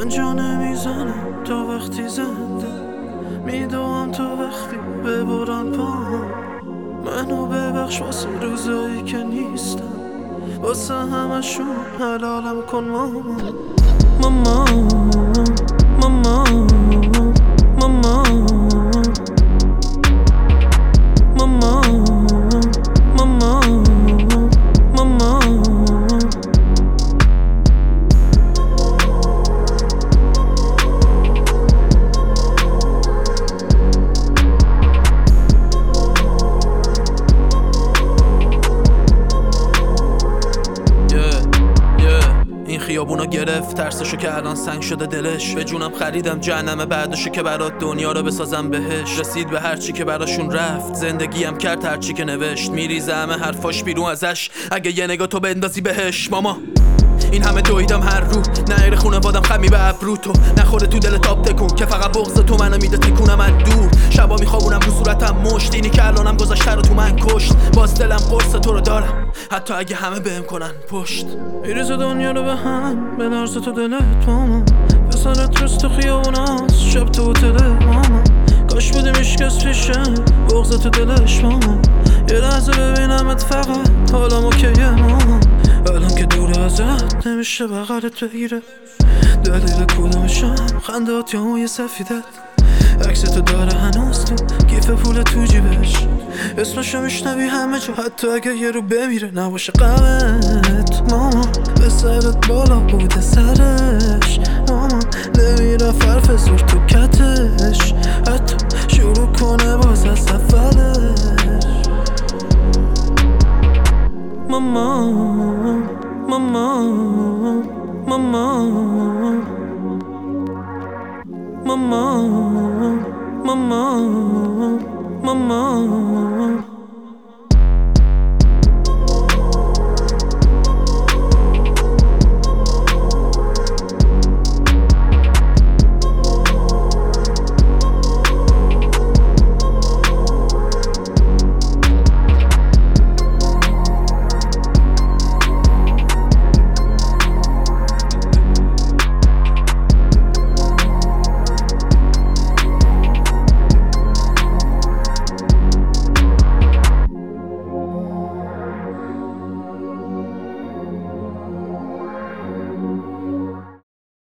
من جا نمیزنم تا وقتی زنده میدوام تا وقتی ببرن پام. منو ببخش واسه روزایی که نیستم، واسه همشون حلالم کن ماما. ماما ماما ماما ماما ماما ماما. این خیابونا گرفت ترسشو که الان سنگ شده دلش. به جونم خریدم جهنم بعدشو که برات دنیا رو بسازم بهش. رسید به هرچی که براشون رفت، زندگیم کرد هرچی که نوشت. میریزه همه حرفاش بیرون ازش اگه یه نگاه تو بندازی بهش. ماما این همه دویدم هر رو، نهیر خونوادم خمی به ابرو. تو نخوره تو دل تاب تکون که فقط بغض تو منو میده تکونم از دور. شبا میخوابونم رو صورتم مشت، اینی که الانم گذاشته رو تو من کشت. باز دلم قرص تو رو دارم حتی اگه همه بهم کنن پشت. میریزه دنیا رو به هم به لرزه تو دلت ماما. پسرت رست تو خیابوناست شب تو هتل ماما. کاش بودی میشکست پیشه بغض تو دلش ماما. یه لحظه ببینمت فقط حالم اوکیه ماما. الان که دور ازت نمیشه بغلت بگیره. دلیل کدومشم خندات یا موی سفیدت. عکس تو داره هنوز تو کیف پول تو جیبش. اسمشو میشنوی همه جا حتی اگه یه رو بمیره. نباشه غمت مامان، به سرت بالا بوده سرش مامان. نمیره فرف زور تو کتش حتی شروع کنه باز از اولش. ماما ماما ماما ماما ماما ماما